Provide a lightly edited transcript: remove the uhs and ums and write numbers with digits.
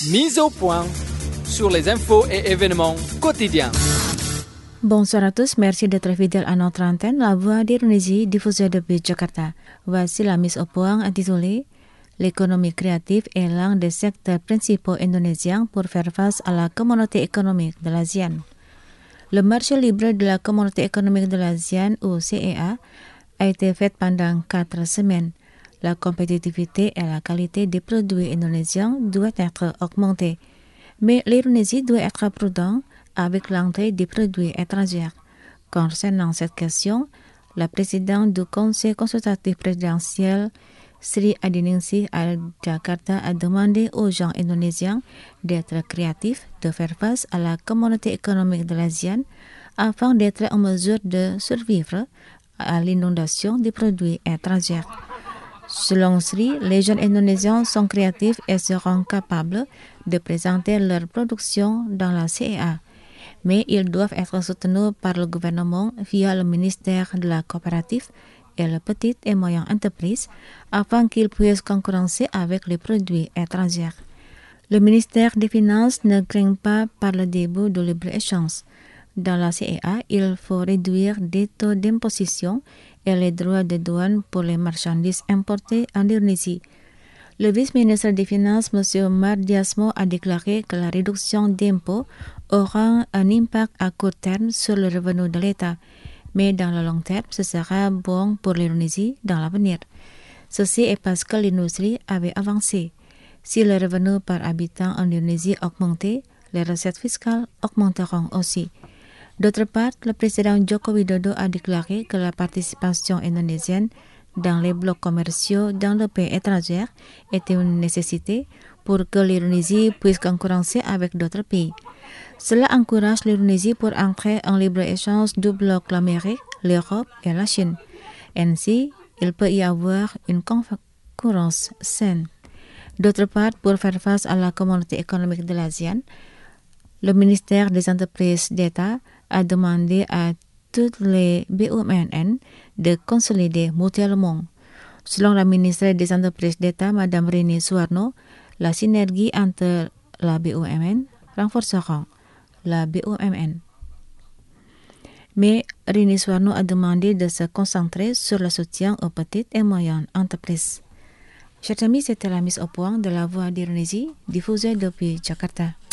Mise au point sur les infos et événements quotidiens. Bonsoir à tous, merci d'être fidèles à notre antenne, la voix d'Indonésie diffusée depuis Jakarta. Voici la mise au point intitulée L'économie créative est l'un des secteurs principaux indonésiens pour faire face à la communauté économique de l'ASEAN. Le marché libre de la communauté économique de l'ASEAN, ou CEA, a été fait pendant 4 semaines. La compétitivité et la qualité des produits indonésiens doivent être augmentées. Mais l'Indonésie doit être prudente avec l'entrée des produits étrangers. Concernant cette question, la présidente du Conseil consultatif présidentiel, Sri Adiningsih à Jakarta, a demandé aux gens indonésiens d'être créatifs, de faire face à la communauté économique de l'ASEAN afin d'être en mesure de survivre à l'inondation des produits étrangers. Selon Sri, les jeunes indonésiens sont créatifs et seront capables de présenter leur production dans la CEA. Mais ils doivent être soutenus par le gouvernement via le ministère de la coopérative et les petites et moyennes entreprises afin qu'ils puissent concurrencer avec les produits étrangers. Le ministère des Finances ne craint pas par le début de libre-échange. Dans la CEA, il faut réduire des taux d'imposition et les droits de douane pour les marchandises importées en Indonésie. Le vice-ministre des Finances, M. Mardiasmo, a déclaré que la réduction d'impôts aura un impact à court terme sur le revenu de l'État, mais dans le long terme, ce sera bon pour l'Indonésie dans l'avenir. Ceci est parce que l'industrie avait avancé. Si le revenu par habitant en Indonésie augmentait, les recettes fiscales augmenteront aussi. D'autre part, le président Joko Widodo a déclaré que la participation indonésienne dans les blocs commerciaux dans le pays étranger était une nécessité pour que l'Indonésie puisse concurrencer avec d'autres pays. Cela encourage l'Indonésie pour entrer en libre-échange du bloc l'Amérique, l'Europe et la Chine. Ainsi, il peut y avoir une concurrence saine. D'autre part, pour faire face à la communauté économique de l'ASEAN, le ministère des Entreprises d'État a demandé à toutes les BUMN de consolider mutuellement. Selon la ministre des Entreprises d'État, Mme Rini Suwarno, la synergie entre la BUMN renforcera la BUMN. Mais Rini Suwarno a demandé de se concentrer sur le soutien aux petites et moyennes entreprises. Chers amis, c'était la mise au point de la voix d'Indonésie diffusée depuis Jakarta.